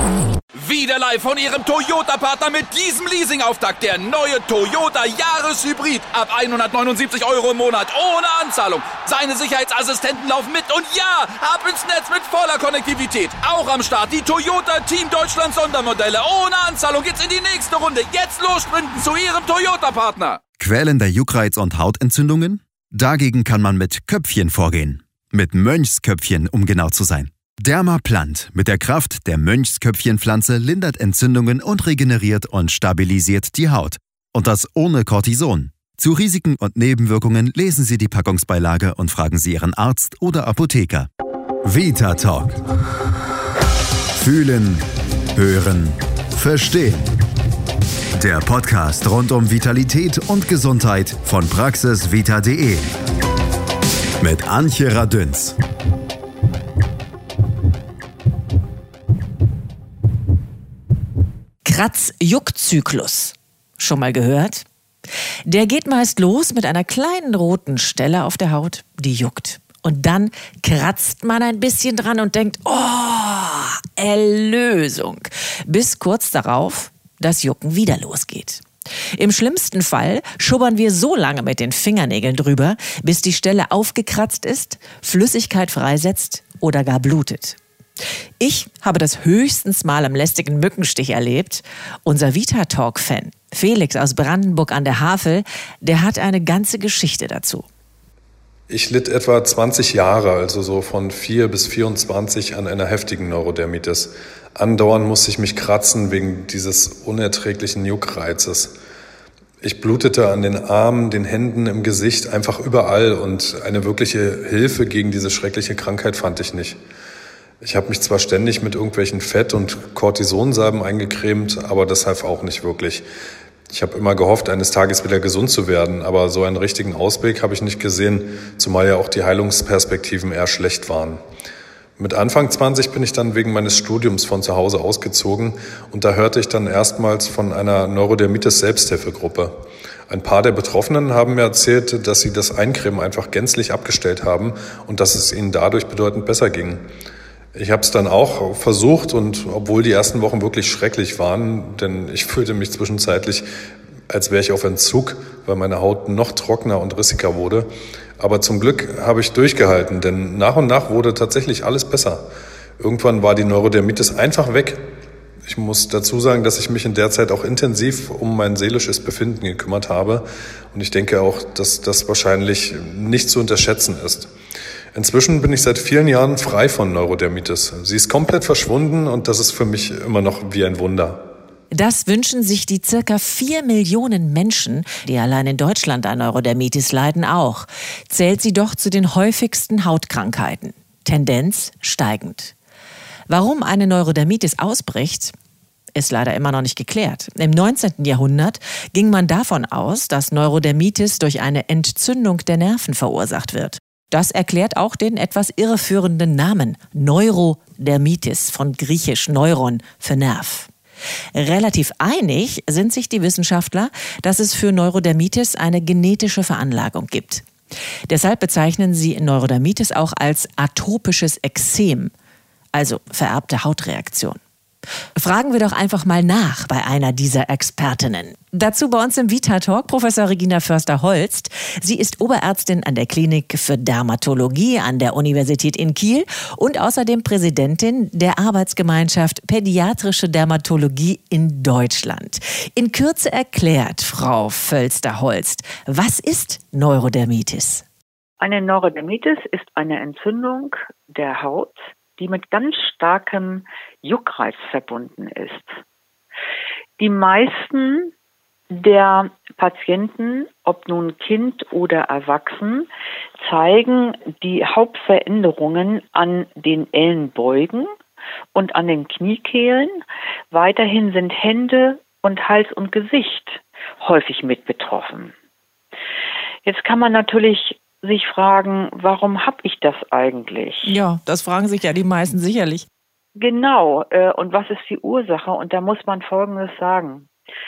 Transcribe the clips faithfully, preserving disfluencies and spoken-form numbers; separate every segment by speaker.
Speaker 1: Wieder live von Ihrem Toyota-Partner mit diesem Leasing-Auftakt. Der neue Toyota Jahreshybrid. Ab hundertneunundsiebzig Euro im Monat. Ohne Anzahlung. Seine Sicherheitsassistenten laufen mit. Und ja, ab ins Netz mit voller Konnektivität. Auch am Start die Toyota Team Deutschland Sondermodelle. Ohne Anzahlung geht's in die nächste Runde. Jetzt los sprinten zu Ihrem Toyota-Partner.
Speaker 2: Quälender Juckreiz und Hautentzündungen? Dagegen kann man mit Köpfchen vorgehen. Mit Mönchsköpfchen, um genau zu sein. Dermaplant mit der Kraft der Mönchsköpfchenpflanze lindert Entzündungen und regeneriert und stabilisiert die Haut. Und das ohne Cortison. Zu Risiken und Nebenwirkungen lesen Sie die Packungsbeilage und fragen Sie Ihren Arzt oder Apotheker. Vita Talk. Fühlen, hören, verstehen. Der Podcast rund um Vitalität und Gesundheit von praxisvita punkt de. Mit Antje Radünz.
Speaker 3: Kratz-Juck-Zyklus. Schon mal gehört? Der geht meist los mit einer kleinen roten Stelle auf der Haut, die juckt. Und dann kratzt man ein bisschen dran und denkt, oh, Erlösung. Bis kurz darauf das Jucken wieder losgeht. Im schlimmsten Fall schubbern wir so lange mit den Fingernägeln drüber, bis die Stelle aufgekratzt ist, Flüssigkeit freisetzt oder gar blutet. Ich habe das höchstens mal am lästigen Mückenstich erlebt. Unser Vita-Talk-Fan, Felix aus Brandenburg an der Havel, der hat eine ganze Geschichte dazu.
Speaker 4: Ich litt etwa zwanzig Jahre, also so von vier bis vierundzwanzig, an einer heftigen Neurodermitis. Andauernd musste ich mich kratzen wegen dieses unerträglichen Juckreizes. Ich blutete an den Armen, den Händen, im Gesicht, einfach überall, und eine wirkliche Hilfe gegen diese schreckliche Krankheit fand ich nicht. Ich habe mich zwar ständig mit irgendwelchen Fett- und Cortisonsalben eingecremt, aber das half auch nicht wirklich. Ich habe immer gehofft, eines Tages wieder gesund zu werden, aber so einen richtigen Ausweg habe ich nicht gesehen, zumal ja auch die Heilungsperspektiven eher schlecht waren. Mit Anfang zwanzig bin ich dann wegen meines Studiums von zu Hause ausgezogen, und da hörte ich dann erstmals von einer Neurodermitis-Selbsthilfegruppe. Ein paar der Betroffenen haben mir erzählt, dass sie das Eincremen einfach gänzlich abgestellt haben und dass es ihnen dadurch bedeutend besser ging. Ich habe es dann auch versucht, und obwohl die ersten Wochen wirklich schrecklich waren, denn ich fühlte mich zwischenzeitlich, als wäre ich auf Entzug, weil meine Haut noch trockener und rissiger wurde. Aber zum Glück habe ich durchgehalten, denn nach und nach wurde tatsächlich alles besser. Irgendwann war die Neurodermitis einfach weg. Ich muss dazu sagen, dass ich mich in der Zeit auch intensiv um mein seelisches Befinden gekümmert habe. Und ich denke auch, dass das wahrscheinlich nicht zu unterschätzen ist. Inzwischen bin ich seit vielen Jahren frei von Neurodermitis. Sie ist komplett verschwunden, und das ist für mich immer noch wie ein Wunder.
Speaker 3: Das wünschen sich die circa vier Millionen Menschen, die allein in Deutschland an Neurodermitis leiden, auch. Zählt sie doch zu den häufigsten Hautkrankheiten. Tendenz steigend. Warum eine Neurodermitis ausbricht, ist leider immer noch nicht geklärt. Im neunzehnten Jahrhundert ging man davon aus, dass Neurodermitis durch eine Entzündung der Nerven verursacht wird. Das erklärt auch den etwas irreführenden Namen Neurodermitis, von griechisch Neuron für Nerv. Relativ einig sind sich die Wissenschaftler, dass es für Neurodermitis eine genetische Veranlagung gibt. Deshalb bezeichnen sie Neurodermitis auch als atopisches Ekzem, also vererbte Hautreaktion. Fragen wir doch einfach mal nach bei einer dieser Expertinnen. Dazu bei uns im Vita Talk Professor Regina Förster-Holst. Sie ist Oberärztin an der Klinik für Dermatologie an der Universität in Kiel und außerdem Präsidentin der Arbeitsgemeinschaft Pädiatrische Dermatologie in Deutschland. In Kürze erklärt, Frau Förster-Holst, was ist Neurodermitis?
Speaker 5: Eine Neurodermitis ist eine Entzündung der Haut, die mit ganz starkem Juckreiz verbunden ist. Die meisten der Patienten, ob nun Kind oder Erwachsen, zeigen die Hauptveränderungen an den Ellenbeugen und an den Kniekehlen. Weiterhin sind Hände und Hals und Gesicht häufig mit betroffen. Jetzt kann man natürlich sich fragen, warum habe ich das eigentlich?
Speaker 3: Ja, das fragen sich ja die meisten sicherlich.
Speaker 5: Genau, äh, und was ist die Ursache? Und da muss man Folgendes sagen.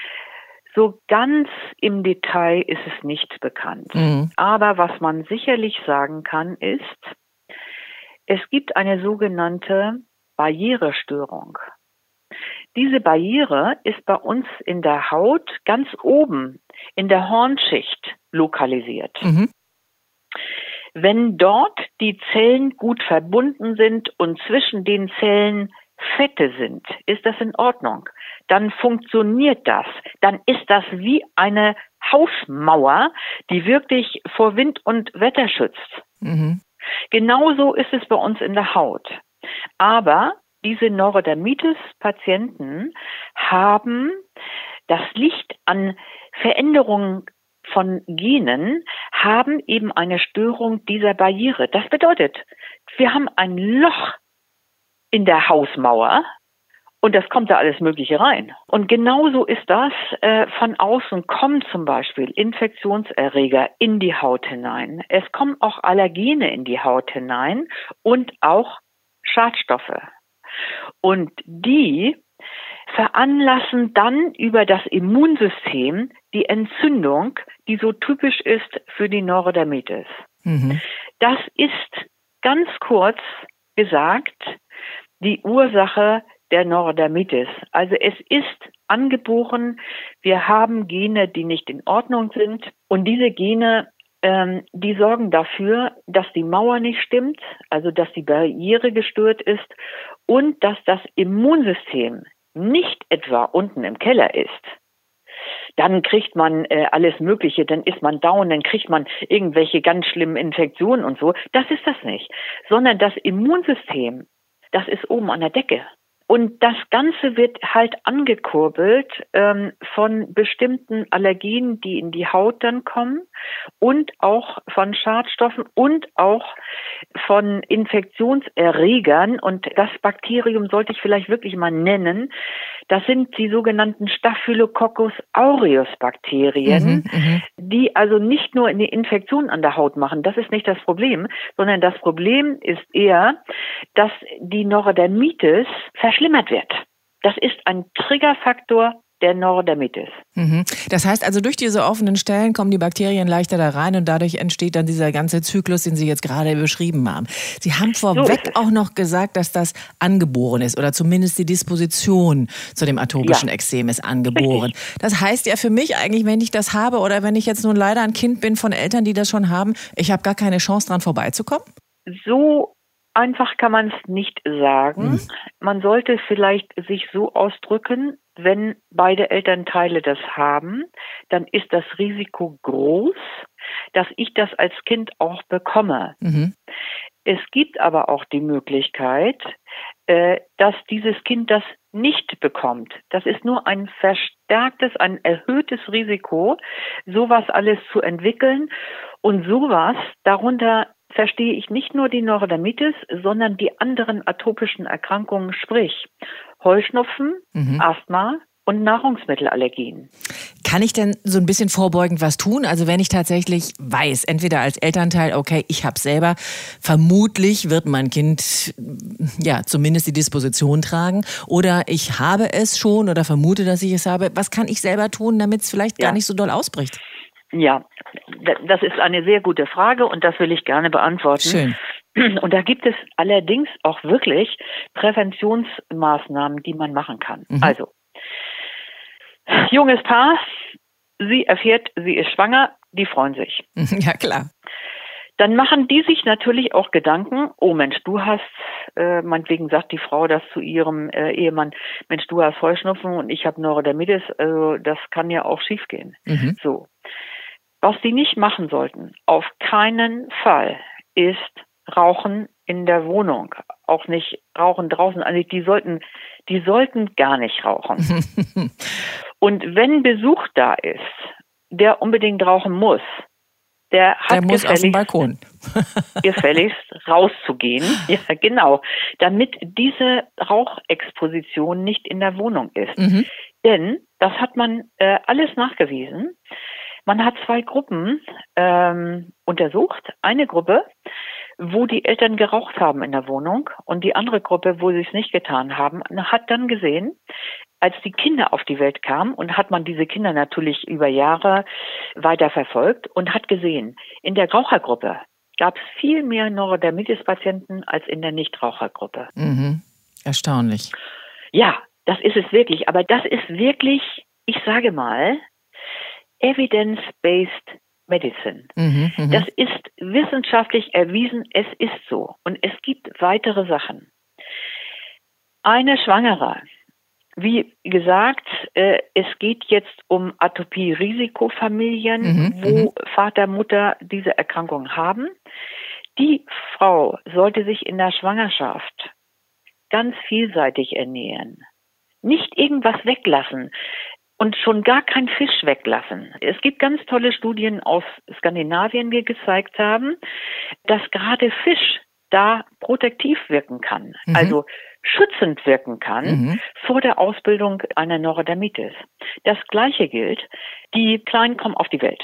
Speaker 5: So ganz im Detail ist es nicht bekannt. Mhm. Aber was man sicherlich sagen kann, ist, es gibt eine sogenannte Barrierestörung. diese Barriere ist bei uns in der Haut ganz oben in der Hornschicht lokalisiert. Mhm. Wenn dort die Zellen gut verbunden sind und zwischen den Zellen Fette sind, ist das in Ordnung. Dann funktioniert das. Dann ist das wie eine Hausmauer, die wirklich vor Wind und Wetter schützt. Mhm. Genauso ist es bei uns in der Haut. Aber diese Neurodermitis-Patienten haben, das liegt an Veränderungen von Genen, haben eben eine Störung dieser Barriere. Das bedeutet, wir haben ein Loch in der Hausmauer und das kommt da alles Mögliche rein. Und genauso ist das, äh, von außen kommen zum Beispiel Infektionserreger in die Haut hinein. Es kommen auch Allergene in die Haut hinein und auch Schadstoffe. Und die veranlassen dann über das Immunsystem die Entzündung, die so typisch ist für die Neurodermitis. Mhm. Das ist ganz kurz gesagt die Ursache der Neurodermitis. Also es ist angeboren, wir haben Gene, die nicht in Ordnung sind und diese Gene, ähm, die sorgen dafür, dass die Mauer nicht stimmt, also dass die Barriere gestört ist und dass das Immunsystem nicht etwa unten im Keller ist. Dann kriegt man äh, alles Mögliche, dann ist man down, dann kriegt man irgendwelche ganz schlimmen Infektionen und so. Das ist das nicht, sondern das Immunsystem, das ist oben an der Decke. Und das Ganze wird halt angekurbelt ähm, von bestimmten Allergenen, die in die Haut dann kommen und auch von Schadstoffen und auch von Infektionserregern. Und das Bakterium sollte ich vielleicht wirklich mal nennen. Das sind die sogenannten Staphylococcus aureus Bakterien, mhm, die also nicht nur eine Infektion an der Haut machen. Das ist nicht das Problem, sondern das Problem ist eher, dass die Neurodermitis verschlimmert wird. Das ist ein Triggerfaktor der Neurodermitis.
Speaker 3: Mhm. Das heißt also, durch diese offenen Stellen kommen die Bakterien leichter da rein und dadurch entsteht dann dieser ganze Zyklus, den Sie jetzt gerade beschrieben haben. Sie haben vorweg so auch noch gesagt, dass das angeboren ist oder zumindest die Disposition zu dem atopischen ja. Ekzem ist angeboren. Richtig. Das heißt ja für mich eigentlich, wenn ich das habe oder wenn ich jetzt nun leider ein Kind bin von Eltern, die das schon haben, ich habe gar keine Chance dran vorbeizukommen?
Speaker 5: So einfach kann man es nicht sagen. Mhm. Man sollte vielleicht sich so ausdrücken, wenn beide Elternteile das haben, dann ist das Risiko groß, dass ich das als Kind auch bekomme. Mhm. Es gibt aber auch die Möglichkeit, äh, dass dieses Kind das nicht bekommt. Das ist nur ein verstärktes, ein erhöhtes Risiko, sowas alles zu entwickeln. Und sowas, darunter verstehe ich nicht nur die Neurodermitis, sondern die anderen atopischen Erkrankungen, sprich Heuschnupfen, mhm. Asthma und Nahrungsmittelallergien.
Speaker 3: Kann ich denn so ein bisschen vorbeugend was tun? Also wenn ich tatsächlich weiß, entweder als Elternteil, okay, ich habe selber, vermutlich wird mein Kind ja zumindest die Disposition tragen, oder ich habe es schon oder vermute, dass ich es habe. Was kann ich selber tun, damit es vielleicht ja. gar nicht so doll ausbricht?
Speaker 5: Ja, das ist eine sehr gute Frage und das will ich gerne beantworten.
Speaker 3: Schön.
Speaker 5: Und da gibt es allerdings auch wirklich Präventionsmaßnahmen, die man machen kann. Mhm. Also, junges Paar, sie erfährt, sie ist schwanger, die freuen sich.
Speaker 3: Ja, klar.
Speaker 5: Dann machen die sich natürlich auch Gedanken, oh Mensch, du hast, äh, meinetwegen sagt die Frau das zu ihrem äh, Ehemann, Mensch, du hast Heuschnupfen und ich habe Neurodermitis, also das kann ja auch schiefgehen. Mhm. So. Was sie nicht machen sollten, auf keinen Fall, ist Rauchen in der Wohnung. Auch nicht Rauchen draußen. Also die sollten, die sollten gar nicht rauchen. Und wenn Besuch da ist, der unbedingt rauchen muss, der hat
Speaker 3: der muss auf den Balkon.
Speaker 5: gefälligst rauszugehen. Ja, genau. Damit diese Rauchexposition nicht in der Wohnung ist. Mhm. Denn, das hat man äh, alles nachgewiesen. Man hat zwei Gruppen ähm, untersucht. Eine Gruppe, wo die Eltern geraucht haben in der Wohnung, und die andere Gruppe, wo sie es nicht getan haben, hat dann gesehen, als die Kinder auf die Welt kamen, und hat man diese Kinder natürlich über Jahre weiter verfolgt und hat gesehen, in der Rauchergruppe gab es viel mehr Neurodermitis-Patienten als in der Nichtrauchergruppe.
Speaker 3: Mhm. Erstaunlich.
Speaker 5: Ja. das ist es wirklich. Aber das ist wirklich, ich sage mal, Evidence-Based Medicine.
Speaker 3: Mhm, mh.
Speaker 5: Das ist wissenschaftlich erwiesen, es ist so. Und es gibt weitere Sachen. Eine Schwangere, wie gesagt, äh, es geht jetzt um Atopie-Risikofamilien,
Speaker 3: Mhm,
Speaker 5: wo Vater, Mutter diese Erkrankung haben. Die Frau sollte sich in der Schwangerschaft ganz vielseitig ernähren. Nicht irgendwas weglassen. Und schon gar kein Fisch weglassen. Es gibt ganz tolle Studien aus Skandinavien, die gezeigt haben, dass gerade Fisch da protektiv wirken kann,
Speaker 3: Mhm.
Speaker 5: also schützend wirken kann
Speaker 3: Mhm.
Speaker 5: vor der Ausbildung einer Neurodermitis. Das Gleiche gilt, die Kleinen kommen auf die Welt.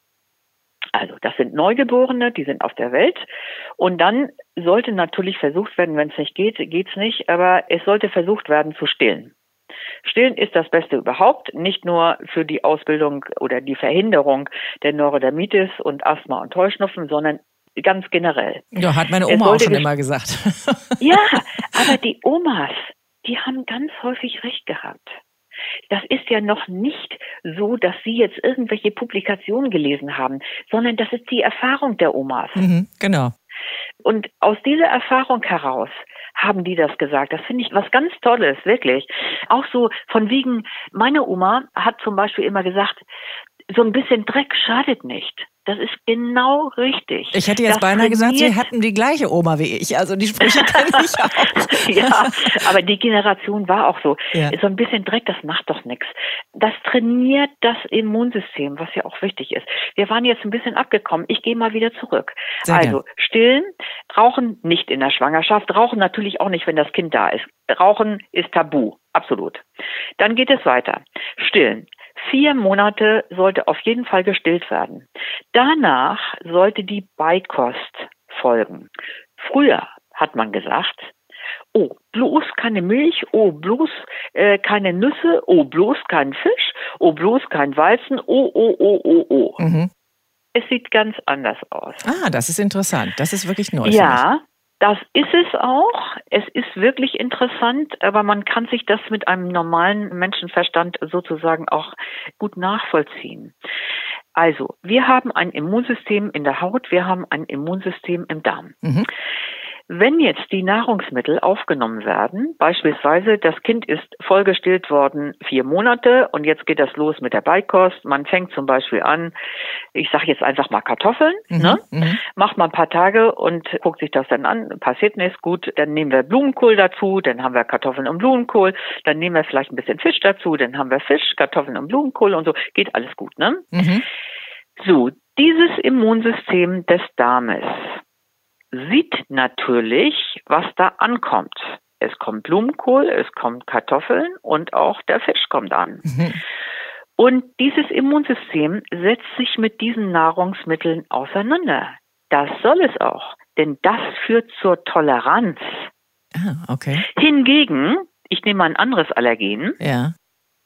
Speaker 5: Also das sind Neugeborene, die sind auf der Welt. Und dann sollte natürlich versucht werden, wenn es nicht geht, geht's nicht, aber es sollte versucht werden zu stillen. Stillen ist das Beste überhaupt, nicht nur für die Ausbildung oder die Verhinderung der Neurodermitis und Asthma und Heuschnupfen, sondern ganz generell.
Speaker 3: Ja, hat meine
Speaker 5: Es
Speaker 3: Oma auch
Speaker 5: sollte
Speaker 3: schon
Speaker 5: ges-
Speaker 3: immer gesagt.
Speaker 5: Ja, aber die Omas, die haben ganz häufig recht gehabt. Das ist ja noch nicht so, dass Sie jetzt irgendwelche Publikationen gelesen haben, sondern das ist die Erfahrung der Omas.
Speaker 3: Mhm, genau.
Speaker 5: Und aus dieser Erfahrung heraus haben die das gesagt. Das finde ich was ganz Tolles, wirklich. Auch so von wegen, meine Oma hat zum Beispiel immer gesagt, so ein bisschen Dreck schadet nicht. Das ist genau richtig.
Speaker 3: Ich hätte jetzt
Speaker 5: Das
Speaker 3: beinahe gesagt, Sie
Speaker 5: trainiert-
Speaker 3: hatten die gleiche Oma wie ich. Also die Sprüche kenne ich auch.
Speaker 5: Ja, aber die Generation war auch so.
Speaker 3: Ja.
Speaker 5: So ein bisschen Dreck, das macht doch nichts. Das trainiert das Immunsystem, was ja auch wichtig ist. Wir waren jetzt ein bisschen abgekommen. Ich gehe mal wieder zurück.
Speaker 3: Sehr
Speaker 5: also stillen, rauchen nicht in der Schwangerschaft, rauchen natürlich auch nicht, wenn das Kind da ist. Rauchen ist tabu, absolut. Dann geht es weiter. Stillen. Vier Monate sollte auf jeden Fall gestillt werden. Danach sollte die Beikost folgen. Früher hat man gesagt, oh, bloß keine Milch, oh, bloß äh, keine Nüsse, oh, bloß kein Fisch, oh, bloß kein Weizen, oh, oh, oh, oh, oh.
Speaker 3: Mhm.
Speaker 5: Es sieht ganz anders aus.
Speaker 3: Ah, das ist interessant. Das ist wirklich neu.
Speaker 5: Ja, das ist es auch. Es ist wirklich interessant, aber man kann sich das mit einem normalen Menschenverstand sozusagen auch gut nachvollziehen. Also, wir haben ein Immunsystem in der Haut, wir haben ein Immunsystem im Darm.
Speaker 3: Mhm.
Speaker 5: Wenn jetzt die Nahrungsmittel aufgenommen werden, beispielsweise das Kind ist vollgestillt worden vier Monate und jetzt geht das los mit der Beikost. Man fängt zum Beispiel an, ich sage jetzt einfach mal Kartoffeln,
Speaker 3: Mhm.
Speaker 5: ne?
Speaker 3: Mhm.
Speaker 5: Macht mal ein paar Tage und guckt sich das dann an, passiert nichts, gut, dann nehmen wir Blumenkohl dazu, dann haben wir Kartoffeln und Blumenkohl, dann nehmen wir vielleicht ein bisschen Fisch dazu, dann haben wir Fisch, Kartoffeln und Blumenkohl und so, geht alles gut, ne?
Speaker 3: Mhm.
Speaker 5: So, dieses Immunsystem des Darmes sieht natürlich, was da ankommt. Es kommt Blumenkohl, es kommt Kartoffeln und auch der Fisch kommt an.
Speaker 3: Mhm.
Speaker 5: Und dieses Immunsystem setzt sich mit diesen Nahrungsmitteln auseinander. Das soll es auch, denn das führt zur Toleranz.
Speaker 3: Ah, okay.
Speaker 5: Hingegen, ich nehme mal ein anderes Allergen,
Speaker 3: Ja.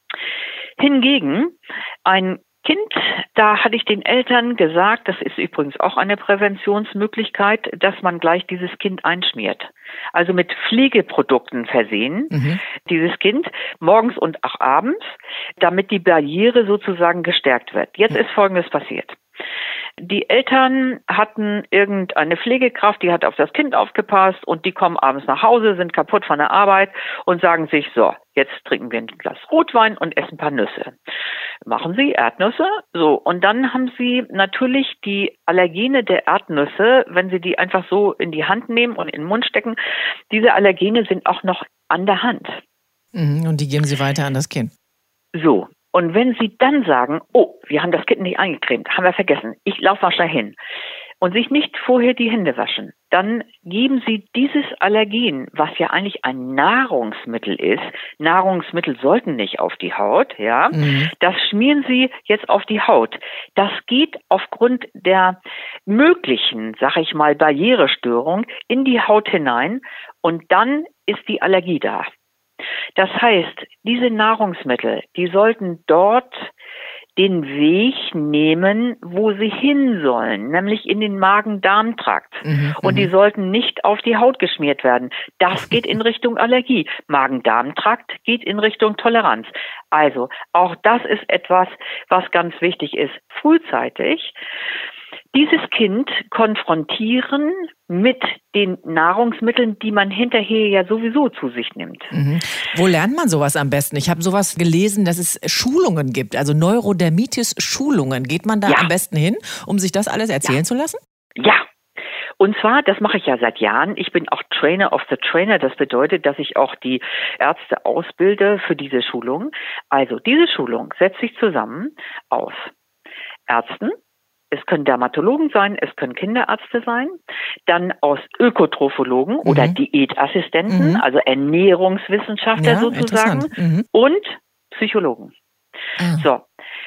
Speaker 5: hingegen ein Kind, da hatte ich den Eltern gesagt, das ist übrigens auch eine Präventionsmöglichkeit, dass man gleich dieses Kind einschmiert. Also mit Pflegeprodukten versehen,
Speaker 3: Mhm.
Speaker 5: dieses Kind, morgens und auch abends, damit die Barriere sozusagen gestärkt wird. Jetzt ist Folgendes passiert. Die Eltern hatten irgendeine Pflegekraft, die hat auf das Kind aufgepasst und die kommen abends nach Hause, sind kaputt von der Arbeit und sagen sich, so, jetzt trinken wir ein Glas Rotwein und essen ein paar Nüsse. Machen sie Erdnüsse, so. Und dann haben sie natürlich die Allergene der Erdnüsse, wenn sie die einfach so in die Hand nehmen und in den Mund stecken, diese Allergene sind auch noch an der Hand.
Speaker 3: Mhm. Und die geben Sie weiter an das Kind.
Speaker 5: So. Und wenn Sie dann sagen, oh, wir haben das Kind nicht eingecremt, haben wir vergessen, ich laufe mal schnell hin und sich nicht vorher die Hände waschen, dann geben Sie dieses Allergen, was ja eigentlich ein Nahrungsmittel ist, Nahrungsmittel sollten nicht auf die Haut, ja,
Speaker 3: Mhm.
Speaker 5: das schmieren Sie jetzt auf die Haut. Das geht aufgrund der möglichen, sag ich mal, Barrierestörung in die Haut hinein und dann ist die Allergie da. Das heißt, diese Nahrungsmittel, die sollten dort den Weg nehmen, wo sie hin sollen, nämlich in den Magen-Darm-Trakt. Mhm, und die sollten nicht auf die Haut geschmiert werden. Das geht in Richtung Allergie. Magen-Darm-Trakt geht in Richtung Toleranz. Also auch das ist etwas, was ganz wichtig ist. Frühzeitig dieses Kind konfrontieren mit den Nahrungsmitteln, die man hinterher ja sowieso zu sich nimmt.
Speaker 3: Mhm. Wo lernt man sowas am besten? Ich habe sowas gelesen, dass es Schulungen gibt, also Neurodermitis-Schulungen. Geht man da ja. am besten hin, um sich das alles erzählen ja. zu lassen?
Speaker 5: Ja. Und zwar, das mache ich ja seit Jahren. Ich bin auch Trainer of the Trainer. Das bedeutet, dass ich auch die Ärzte ausbilde für diese Schulung. Also diese Schulung setzt sich zusammen aus Ärzten. Es können Dermatologen sein, es können Kinderärzte sein, dann aus Ökotrophologen mhm. oder Diätassistenten, mhm. also Ernährungswissenschaftler ja, sozusagen mhm. und Psychologen. Ah. So,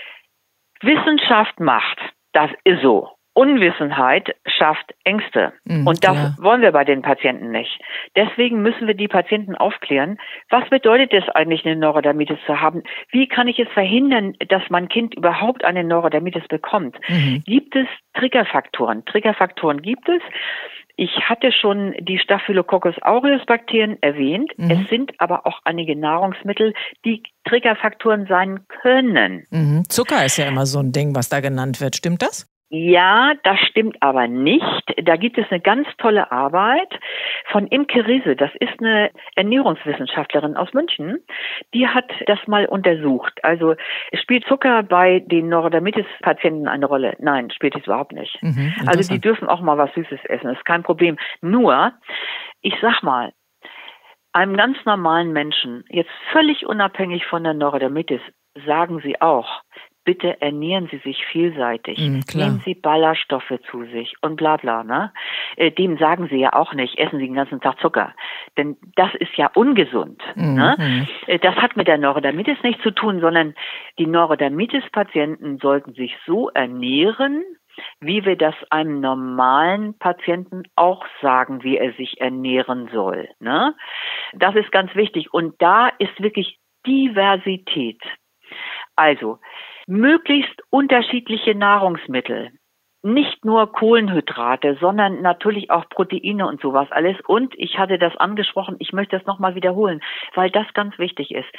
Speaker 5: Wissenschaft macht, das ist so. Unwissenheit schafft Ängste. Mhm, und das klar. wollen wir bei den Patienten nicht. Deswegen müssen wir die Patienten aufklären. Was bedeutet es eigentlich, eine Neurodermitis zu haben? Wie kann ich es verhindern, dass mein Kind überhaupt eine Neurodermitis bekommt? Mhm. Gibt es Triggerfaktoren? Triggerfaktoren gibt es. Ich hatte schon die Staphylococcus aureus Bakterien erwähnt. Mhm. Es sind aber auch einige Nahrungsmittel, die Triggerfaktoren sein können.
Speaker 3: Mhm. Zucker ist ja immer so ein Ding, was da genannt wird. Stimmt das?
Speaker 5: Ja, das stimmt aber nicht. Da gibt es eine ganz tolle Arbeit von Imke Riese. Das ist eine Ernährungswissenschaftlerin aus München. Die hat das mal untersucht. Also spielt Zucker bei den Neurodermitis-Patienten eine Rolle? Nein, spielt es überhaupt nicht. Mhm, also die dürfen auch mal was Süßes essen. Das ist kein Problem. Nur, ich sag mal, einem ganz normalen Menschen, jetzt völlig unabhängig von der Neurodermitis, sagen sie auch, bitte ernähren Sie sich vielseitig. Mm, Nehmen Sie Ballaststoffe zu sich und bla bla. Ne? Dem sagen Sie ja auch nicht, essen Sie den ganzen Tag Zucker. Denn das ist ja ungesund. Mm, ne? mm. Das hat mit der Neurodermitis nichts zu tun, sondern die Neurodermitis-Patienten sollten sich so ernähren, wie wir das einem normalen Patienten auch sagen, wie er sich ernähren soll. Ne? Das ist ganz wichtig. Und da ist wirklich Diversität. Also, möglichst unterschiedliche Nahrungsmittel. Nicht nur Kohlenhydrate, sondern natürlich auch Proteine und sowas alles. Und ich hatte das angesprochen, ich möchte das nochmal wiederholen, weil das ganz wichtig ist.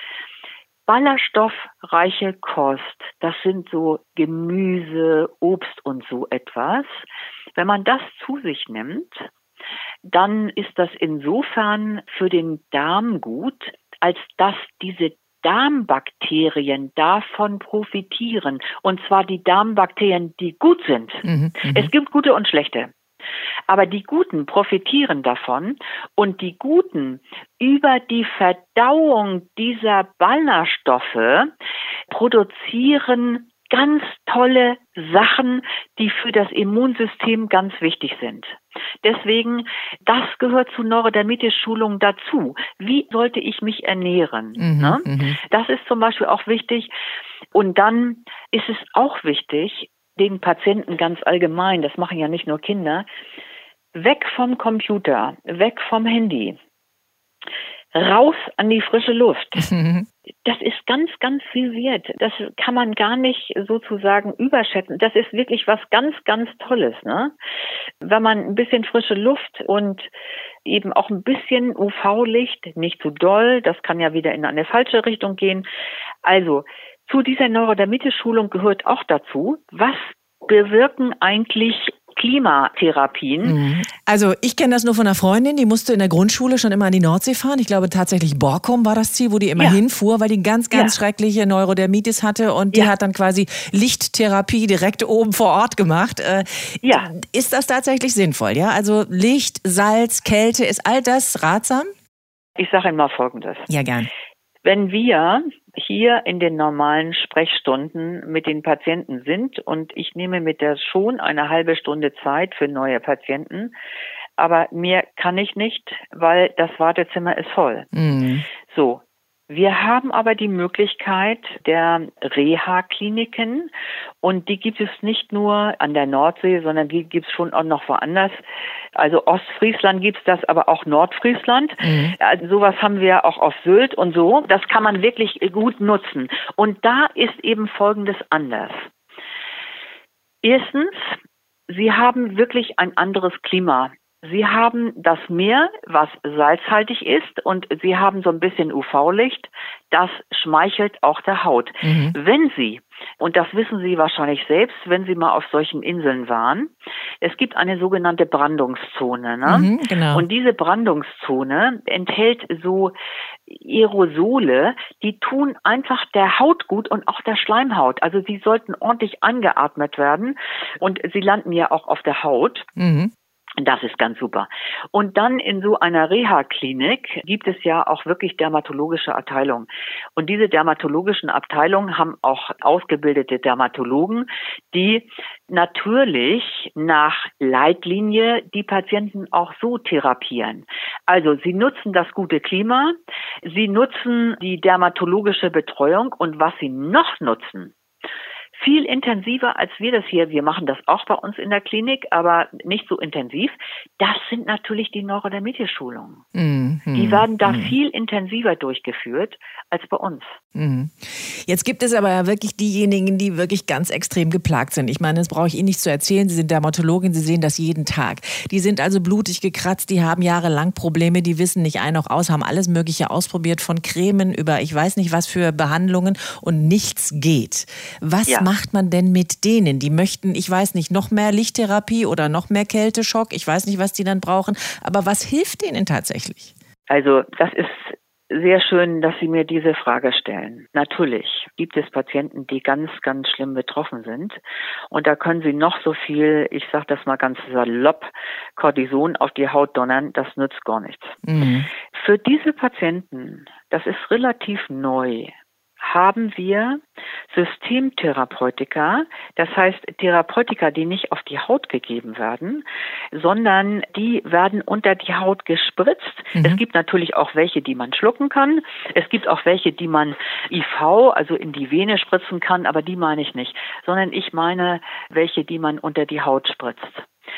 Speaker 5: Ballaststoffreiche Kost, das sind so Gemüse, Obst und so etwas. Wenn man das zu sich nimmt, dann ist das insofern für den Darm gut, als dass diese Darmbakterien davon profitieren. Und zwar die Darmbakterien, die gut sind. Mhm, es gibt gute und schlechte. Aber die Guten profitieren davon und die Guten über die Verdauung dieser Ballaststoffe produzieren ganz tolle Sachen, die für das Immunsystem ganz wichtig sind. Deswegen, das gehört zu Neurodermitis-Schulungen dazu. Wie sollte ich mich ernähren? Mhm, ne? mhm. Das ist zum Beispiel auch wichtig. Und dann ist es auch wichtig, den Patienten ganz allgemein, das machen ja nicht nur Kinder, weg vom Computer, weg vom Handy, raus an die frische Luft. Mhm. Das ist ganz, ganz viel wert. Das kann man gar nicht sozusagen überschätzen. Das ist wirklich was ganz, ganz Tolles, ne? Wenn man ein bisschen frische Luft und eben auch ein bisschen U V-Licht, nicht zu doll, das kann ja wieder in eine falsche Richtung gehen. Also, zu dieser Neurodermitis-Schulung gehört auch dazu, was bewirken eigentlich Klimatherapien.
Speaker 3: Also ich kenne das nur von einer Freundin, die musste in der Grundschule schon immer an die Nordsee fahren. Ich glaube tatsächlich Borkum war das Ziel, wo die immer ja. hinfuhr, weil die ganz, ganz ja. schreckliche Neurodermitis hatte und die ja. hat dann quasi Lichttherapie direkt oben vor Ort gemacht. Äh, ja. Ist das tatsächlich sinnvoll? Ja, also Licht, Salz, Kälte, ist all das ratsam?
Speaker 5: Ich sage Ihnen mal Folgendes.
Speaker 3: Ja, gern.
Speaker 5: Wenn wir hier in den normalen Sprechstunden mit den Patienten sind und ich nehme mit der schon eine halbe Stunde Zeit für neue Patienten, aber mehr kann ich nicht, weil das Wartezimmer ist voll. Mhm. So, Wir haben aber die Möglichkeit der Reha-Kliniken und die gibt es nicht nur an der Nordsee, sondern die gibt es schon auch noch woanders. Also Ostfriesland gibt es das, aber auch Nordfriesland. Mhm. Also sowas haben wir auch auf Sylt und so. Das kann man wirklich gut nutzen. Und da ist eben Folgendes anders. Erstens, Sie haben wirklich ein anderes Klima. Sie haben das Meer, was salzhaltig ist, und Sie haben so ein bisschen U V-Licht. Das schmeichelt auch der Haut. Mhm. Wenn Sie, und das wissen Sie wahrscheinlich selbst, wenn Sie mal auf solchen Inseln waren, es gibt eine sogenannte Brandungszone. Ne?
Speaker 3: Mhm, genau.
Speaker 5: Und diese Brandungszone enthält so Aerosole, die tun einfach der Haut gut und auch der Schleimhaut. Also sie sollten ordentlich angeatmet werden und sie landen ja auch auf der Haut. Mhm. Das ist ganz super. Und dann in so einer Reha-Klinik gibt es ja auch wirklich dermatologische Abteilungen. Und diese dermatologischen Abteilungen haben auch ausgebildete Dermatologen, die natürlich nach Leitlinie die Patienten auch so therapieren. Also sie nutzen das gute Klima, sie nutzen die dermatologische Betreuung und was sie noch nutzen, viel intensiver als wir das hier. Wir machen das auch bei uns in der Klinik, aber nicht so intensiv. Das sind natürlich die Neurodermitis-Schulungen. Mhm. Die werden da mhm. viel intensiver durchgeführt als bei uns.
Speaker 3: Mhm. Jetzt gibt es aber ja wirklich diejenigen, die wirklich ganz extrem geplagt sind. Ich meine, das brauche ich Ihnen nicht zu erzählen. Sie sind Dermatologin, Sie sehen das jeden Tag. Die sind also blutig gekratzt, die haben jahrelang Probleme, die wissen nicht ein noch aus, haben alles Mögliche ausprobiert, von Cremen über ich weiß nicht was für Behandlungen und nichts geht. Was ja. macht man denn mit denen? Die möchten, ich weiß nicht, noch mehr Lichttherapie oder noch mehr Kälteschock. Ich weiß nicht, was die dann brauchen. Aber was hilft denen tatsächlich?
Speaker 5: Also das ist sehr schön, dass Sie mir diese Frage stellen. Natürlich gibt es Patienten, die ganz, ganz schlimm betroffen sind. Und da können Sie noch so viel, ich sage das mal ganz salopp, Cortison auf die Haut donnern, das nützt gar nichts. Mhm. Für diese Patienten, das ist relativ neu, haben wir Systemtherapeutika, das heißt Therapeutika, die nicht auf die Haut gegeben werden, sondern die werden unter die Haut gespritzt. Mhm. Es gibt natürlich auch welche, die man schlucken kann. Es gibt auch welche, die man I V, also in die Vene spritzen kann, aber die meine ich nicht, sondern ich meine welche, die man unter die Haut spritzt.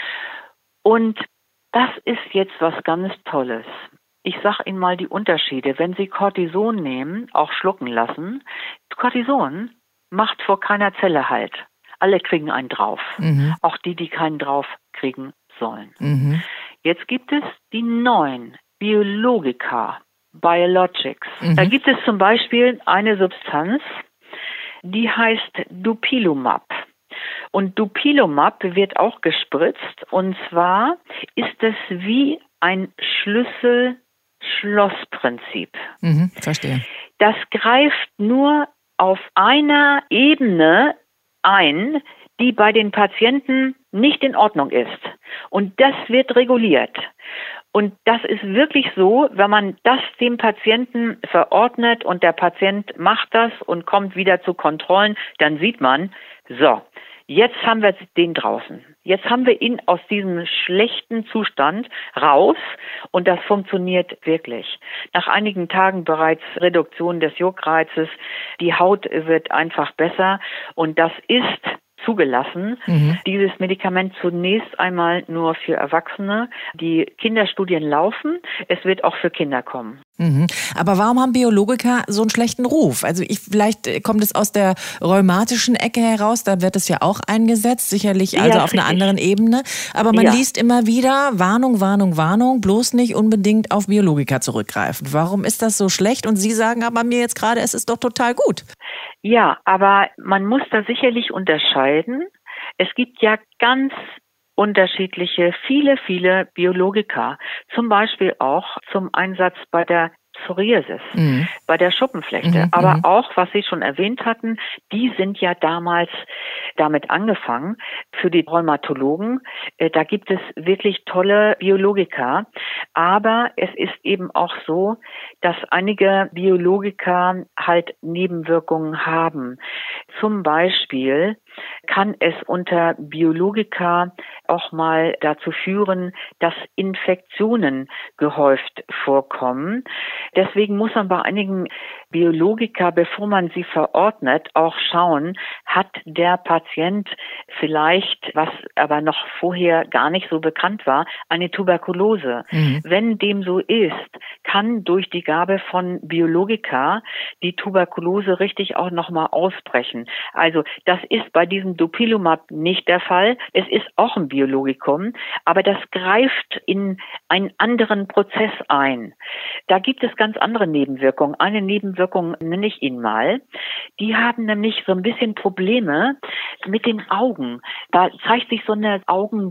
Speaker 5: Und das ist jetzt was ganz Tolles. Ich sage Ihnen mal die Unterschiede. Wenn Sie Cortison nehmen, auch schlucken lassen, Cortison macht vor keiner Zelle Halt. Alle kriegen einen drauf. Mhm. Auch die, die keinen drauf kriegen sollen. Mhm. Jetzt gibt es die neuen Biologika, Biologics. Mhm. Da gibt es zum Beispiel eine Substanz, die heißt Dupilumab. Und Dupilumab wird auch gespritzt. Und zwar ist es wie ein Schlüssel Schloss-Prinzip.
Speaker 3: Mhm, verstehe.
Speaker 5: Das greift nur auf einer Ebene ein, die bei den Patienten nicht in Ordnung ist. Und das wird reguliert. Und das ist wirklich so, wenn man das dem Patienten verordnet und der Patient macht das und kommt wieder zu Kontrollen, dann sieht man, so, jetzt haben wir den draußen. Jetzt haben wir ihn aus diesem schlechten Zustand raus und das funktioniert wirklich. Nach einigen Tagen bereits Reduktion des Juckreizes, die Haut wird einfach besser und das ist zugelassen. Mhm. Dieses Medikament zunächst einmal nur für Erwachsene. Die Kinderstudien laufen. Es wird auch für Kinder kommen.
Speaker 3: Mhm. Aber warum haben Biologika so einen schlechten Ruf? Also ich, vielleicht kommt es aus der rheumatischen Ecke heraus, da wird es ja auch eingesetzt, sicherlich also ja, auf einer anderen Ebene. Aber man ja. liest immer wieder Warnung, Warnung, Warnung, bloß nicht unbedingt auf Biologika zurückgreifen. Warum ist das so schlecht? Und Sie sagen aber mir jetzt gerade, es ist doch total gut.
Speaker 5: Ja, aber man muss da sicherlich unterscheiden. Es gibt ja ganz unterschiedliche, viele, viele Biologika. Zum Beispiel auch zum Einsatz bei der Psoriasis, mhm. bei der Schuppenflechte. Mhm, aber mhm. auch, was Sie schon erwähnt hatten, die sind ja damals damit angefangen. Für die Rheumatologen, äh, da gibt es wirklich tolle Biologika. Aber es ist eben auch so, dass einige Biologika halt Nebenwirkungen haben. Zum Beispiel kann es unter Biologika auch mal dazu führen, dass Infektionen gehäuft vorkommen. Deswegen muss man bei einigen Biologiker, bevor man sie verordnet, auch schauen, hat der Patient vielleicht, was aber noch vorher gar nicht so bekannt war, eine Tuberkulose. Mhm. Wenn dem so ist, kann durch die Gabe von Biologika die Tuberkulose richtig auch nochmal ausbrechen. Also das ist bei diesem Dupilumab nicht der Fall. Es ist auch ein Biologikum, aber das greift in einen anderen Prozess ein. Da gibt es ganz andere Nebenwirkungen. Eine Nebenwirkung nenne ich Ihnen mal. Die haben nämlich so ein bisschen Probleme mit den Augen. Da zeigt sich so eine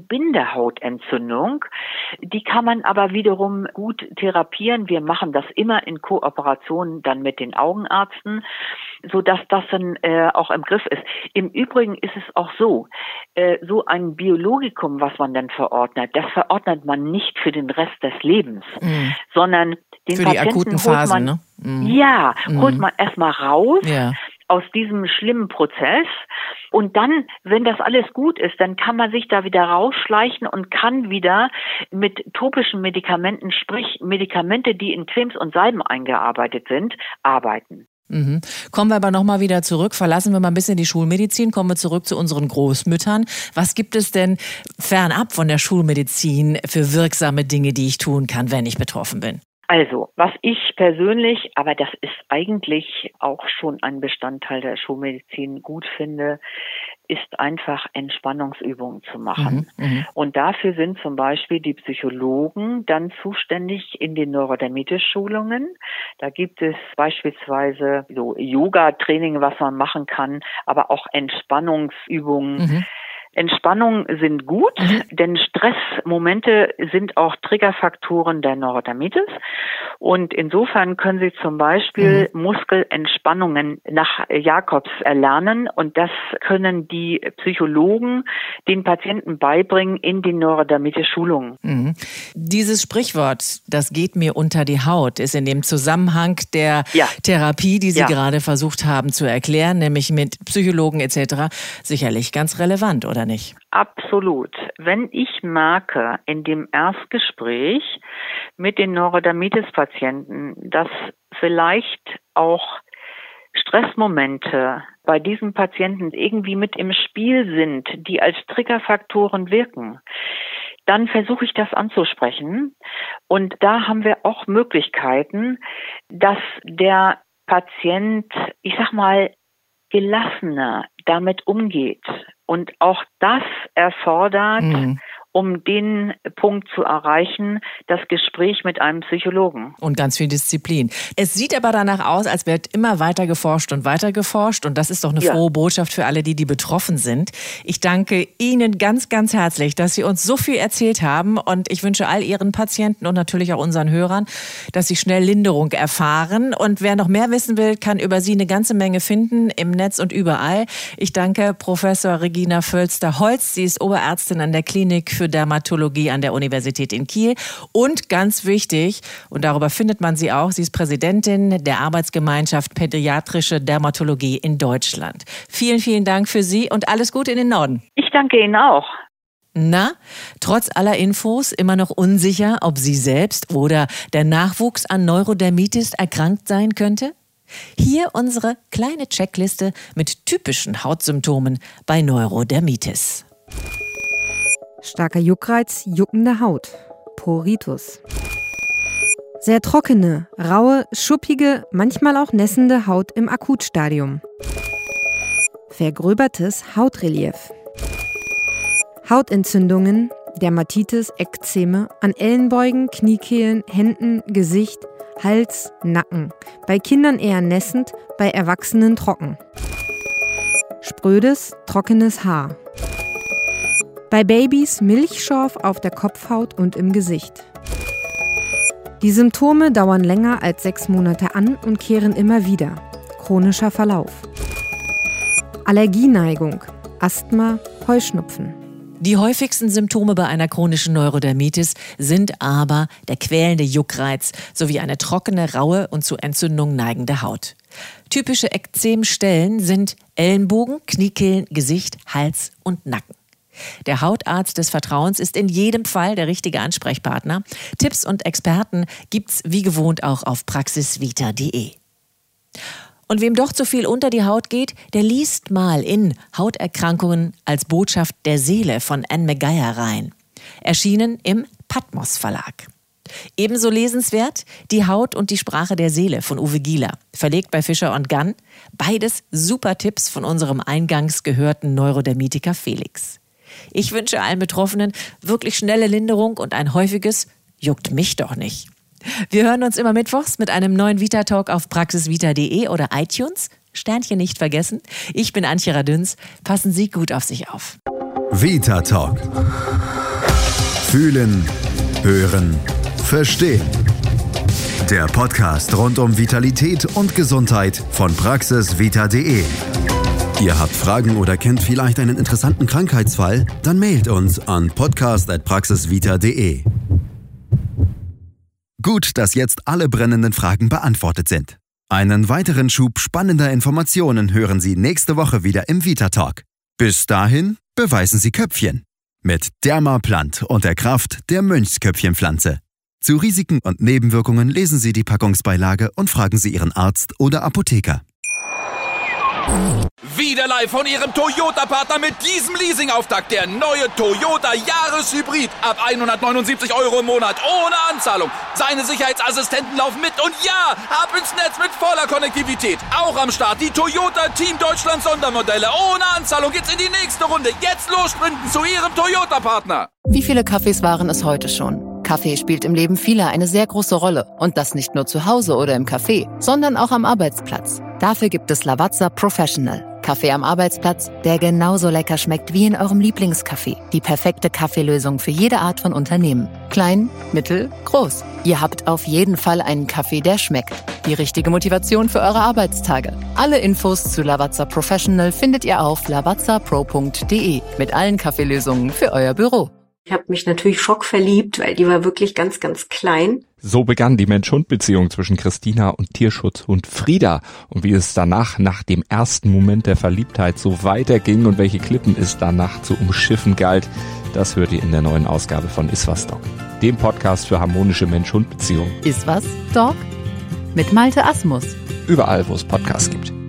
Speaker 5: Augenbindehautentzündung. Die kann man aber wiederum gut therapieren. Wir machen das immer in Kooperation dann mit den Augenärzten, sodass das dann äh, auch im Griff ist. Im Übrigen ist es auch so, äh, so ein Biologikum, was man dann verordnet, das verordnet man nicht für den Rest des Lebens, mhm. sondern den
Speaker 3: für
Speaker 5: Patienten
Speaker 3: die akuten
Speaker 5: holt
Speaker 3: Phasen,
Speaker 5: man,
Speaker 3: ne? Mhm.
Speaker 5: Ja,
Speaker 3: mhm.
Speaker 5: holt man erstmal raus.
Speaker 3: Ja.
Speaker 5: Aus diesem schlimmen Prozess. Und dann, wenn das alles gut ist, dann kann man sich da wieder rausschleichen und kann wieder mit topischen Medikamenten, sprich Medikamente, die in Cremes und Salben eingearbeitet sind, arbeiten.
Speaker 3: Mhm. Kommen wir aber nochmal wieder zurück, verlassen wir mal ein bisschen die Schulmedizin, kommen wir zurück zu unseren Großmüttern. Was gibt es denn fernab von der Schulmedizin für wirksame Dinge, die ich tun kann, wenn ich betroffen bin?
Speaker 5: Also, was ich persönlich, aber das ist eigentlich auch schon ein Bestandteil der Schulmedizin, gut finde, ist einfach Entspannungsübungen zu machen. Mhm, und dafür sind zum Beispiel die Psychologen dann zuständig in den Neurodermitis-Schulungen. Da gibt es beispielsweise so Yoga-Training, was man machen kann, aber auch Entspannungsübungen. Mhm. Entspannung sind gut, mhm. denn Stressmomente sind auch Triggerfaktoren der Neurodermitis. Und insofern können Sie zum Beispiel mhm. Muskelentspannungen nach Jacobs erlernen. Und das können die Psychologen den Patienten beibringen in den Neurodermitis-Schulungen.
Speaker 3: Mhm. Dieses Sprichwort, das geht mir unter die Haut, ist in dem Zusammenhang der ja. Therapie, die Sie ja. gerade versucht haben zu erklären, nämlich mit Psychologen et cetera, sicherlich ganz relevant, oder nicht?
Speaker 5: Absolut. Wenn ich merke in dem Erstgespräch mit den Neurodermitis-Patienten, dass vielleicht auch Stressmomente bei diesen Patienten irgendwie mit im Spiel sind, die als Triggerfaktoren wirken, dann versuche ich das anzusprechen. Und da haben wir auch Möglichkeiten, dass der Patient, ich sag mal, gelassener damit umgeht. Und auch das erfordert, mhm. um den Punkt zu erreichen, das Gespräch mit einem Psychologen.
Speaker 3: Und ganz viel Disziplin. Es sieht aber danach aus, als wird immer weiter geforscht und weiter geforscht. Und das ist doch eine ja. frohe Botschaft für alle, die, die betroffen sind. Ich danke Ihnen ganz, ganz herzlich, dass Sie uns so viel erzählt haben. Und ich wünsche all Ihren Patienten und natürlich auch unseren Hörern, dass sie schnell Linderung erfahren. Und wer noch mehr wissen will, kann über Sie eine ganze Menge finden im Netz und überall. Ich danke Professor Regina Völster-Holz. Sie ist Oberärztin an der Klinik für Dermatologie an der Universität in Kiel. Und ganz wichtig, und darüber findet man sie auch, sie ist Präsidentin der Arbeitsgemeinschaft Pädiatrische Dermatologie in Deutschland. Vielen, vielen Dank für Sie und alles Gute in den Norden.
Speaker 5: Ich danke Ihnen auch.
Speaker 3: Na, trotz aller Infos immer noch unsicher, ob Sie selbst oder der Nachwuchs an Neurodermitis erkrankt sein könnte? Hier unsere kleine Checkliste mit typischen Hautsymptomen bei Neurodermitis.
Speaker 6: Starker Juckreiz, juckende Haut, Pruritus. Sehr trockene, raue, schuppige, manchmal auch nässende Haut im Akutstadium. Vergröbertes Hautrelief. Hautentzündungen, Dermatitis, Ekzeme an Ellenbeugen, Kniekehlen, Händen, Gesicht, Hals, Nacken. Bei Kindern eher nässend, bei Erwachsenen trocken. Sprödes, trockenes Haar. Bei Babys Milchschorf auf der Kopfhaut und im Gesicht. Die Symptome dauern länger als sechs Monate an und kehren immer wieder. Chronischer Verlauf. Allergieneigung, Asthma, Heuschnupfen.
Speaker 3: Die häufigsten Symptome bei einer chronischen Neurodermitis sind aber der quälende Juckreiz sowie eine trockene, raue und zu Entzündung neigende Haut. Typische Ekzemstellen sind Ellenbogen, Kniekehlen, Gesicht, Hals und Nacken. Der Hautarzt des Vertrauens ist in jedem Fall der richtige Ansprechpartner. Tipps und Experten gibt's wie gewohnt auch auf praxisvita punkt de. Und wem doch zu viel unter die Haut geht, der liest mal in Hauterkrankungen als Botschaft der Seele von Anne Maguire rein. Erschienen im Patmos Verlag. Ebenso lesenswert Die Haut und die Sprache der Seele von Uwe Gieler, verlegt bei Fischer und Gunn. Beides super Tipps von unserem eingangs gehörten Neurodermitiker Felix. Ich wünsche allen Betroffenen wirklich schnelle Linderung und ein häufiges Juckt mich doch nicht. Wir hören uns immer mittwochs mit einem neuen Vita-Talk auf praxisvita punkt de oder iTunes. Sternchen nicht vergessen. Ich bin Antje Radüns. Passen Sie gut auf sich auf.
Speaker 2: Vita-Talk. Fühlen, hören, verstehen. Der Podcast rund um Vitalität und Gesundheit von praxisvita punkt de. Ihr habt Fragen oder kennt vielleicht einen interessanten Krankheitsfall? Dann mailt uns an podcast at praxisvita punkt de. Gut, dass jetzt alle brennenden Fragen beantwortet sind. Einen weiteren Schub spannender Informationen hören Sie nächste Woche wieder im Vita-Talk. Bis dahin beweisen Sie Köpfchen. Mit Dermaplant und der Kraft der Mönchsköpfchenpflanze. Zu Risiken und Nebenwirkungen lesen Sie die Packungsbeilage und fragen Sie Ihren Arzt oder Apotheker.
Speaker 1: Wieder live von Ihrem Toyota-Partner mit diesem Leasing-Auftakt. Der neue Toyota Jahreshybrid. Ab hundertneunundsiebzig Euro im Monat. Ohne Anzahlung. Seine Sicherheitsassistenten laufen mit. Und ja, ab ins Netz mit voller Konnektivität. Auch am Start die Toyota Team Deutschland Sondermodelle. Ohne Anzahlung geht's in die nächste Runde. Jetzt los sprinten zu Ihrem Toyota-Partner.
Speaker 7: Wie viele Kaffees waren es heute schon? Kaffee spielt im Leben vieler eine sehr große Rolle. Und das nicht nur zu Hause oder im Café, sondern auch am Arbeitsplatz. Dafür gibt es Lavazza Professional. Kaffee am Arbeitsplatz, der genauso lecker schmeckt wie in eurem Lieblingscafé. Die perfekte Kaffeelösung für jede Art von Unternehmen. Klein, mittel, groß. Ihr habt auf jeden Fall einen Kaffee, der schmeckt. Die richtige Motivation für eure Arbeitstage. Alle Infos zu Lavazza Professional findet ihr auf lavazza pro punkt de mit allen Kaffeelösungen für euer Büro.
Speaker 8: Ich habe mich natürlich schockverliebt, weil die war wirklich ganz, ganz klein.
Speaker 9: So begann die Mensch-Hund-Beziehung zwischen Christina und Tierschutzhund Frieda. Und wie es danach, nach dem ersten Moment der Verliebtheit, so weiterging und welche Klippen es danach zu umschiffen galt, das hört ihr in der neuen Ausgabe von Iswas Dog, dem Podcast für harmonische Mensch-Hund-Beziehungen.
Speaker 7: Iswas Dog? Mit Malte Asmus.
Speaker 9: Überall, wo es Podcasts gibt.